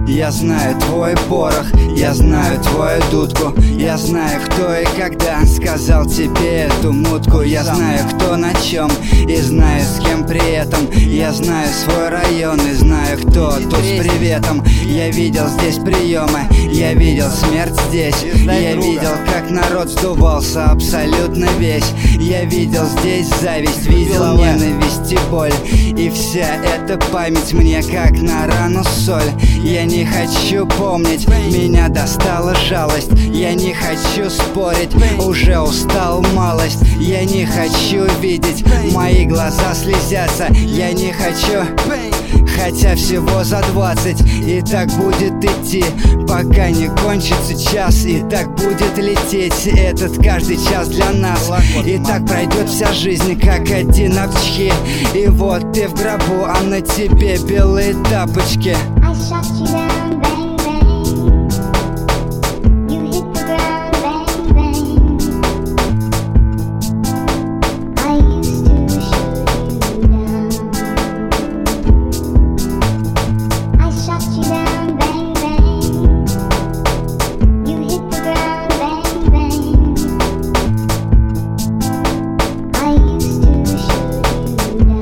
Я знаю твой порох, я знаю твою дудку. Я знаю, кто и когда сказал тебе эту мутку. Я знаю, кто на чем и знаю, с кем при этом. Я знаю свой район и знаю, кто тут с приветом. Я видел здесь приемы, я видел смерть здесь. Я видел, как народ сдувался абсолютно весь. Я видел здесь зависть, видел ненависть и боль. И вся эта память мне как на рану соль. Я не хочу помнить, меня достала жалость. Я не хочу спорить, уже устал малость. Я не хочу видеть, мои глаза слезятся. Я не хочу, хотя всего за 20. И так будет идти, пока не кончится час. И так будет лететь этот каждый час для нас. И так пройдет вся жизнь, как один обчхи. И вот ты в гробу, а на тебе белые тапочки. I shot you down, bang, bang. You hit the ground, bang, bang. I used to shoot you down. I shot you down, bang, bang. You hit the ground, bang, bang. I used to shoot you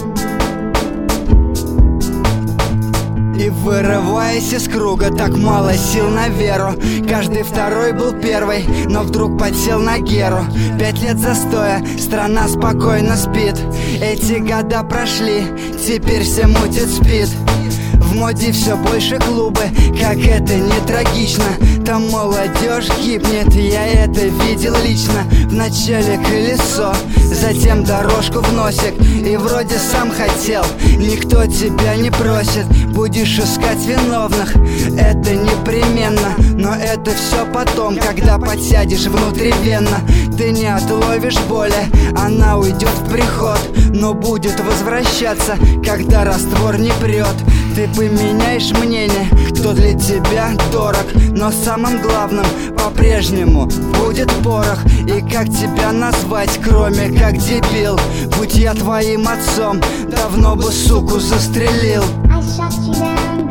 down. И вырываясь из круга, так мало сил на веру. Каждый второй был первый, но вдруг подсел на Геру. 5 лет застоя, страна спокойно спит. Эти года прошли, теперь все мутит спид. В моде все больше клубы, как это не трагично. Там молодежь гибнет, я это видел лично. Вначале колесо, затем дорожку в носик. И вроде сам хотел, никто тебя не просит. Будешь искать виновных, это непременно. Но это все потом, когда подсядешь внутривенно. Ты не отловишь боли, она уйдет в приход, но будет возвращаться, когда раствор не прет. Ты поменяешь мнение, кто для тебя дорог, но самым главным по-прежнему будет порох. И как тебя назвать, кроме как дебил? Будь я твоим отцом, давно бы суку застрелил. I shot you down.